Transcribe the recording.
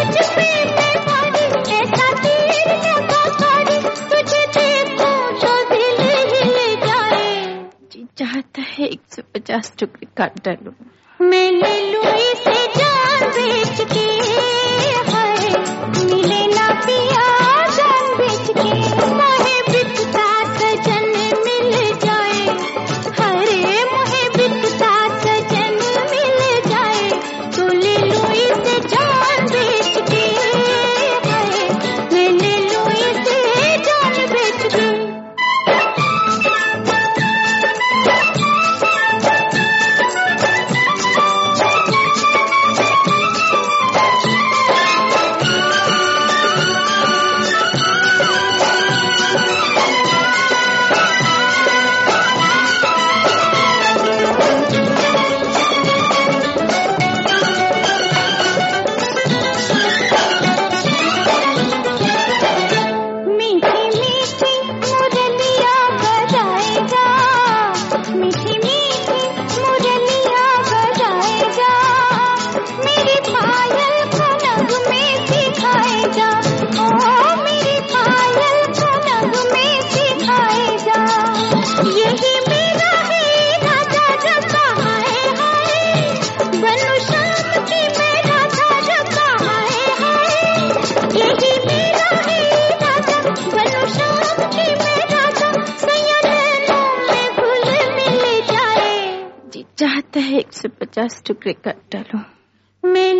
चाहता है 150 टुकड़े काट डालूं। मैं ले लूं इसे जान बेच के, हाय मिले ना पिया जान बेच के, मोहे बिकता सजन मिल जाए, हरे मोहे बिकता सजन मिल जाए, तो ले लूं इसे जान बेच के, हाय मैं ले लूं इसे जान बेच के। चाहता है 150 टुकड़े काट डालूं। मैं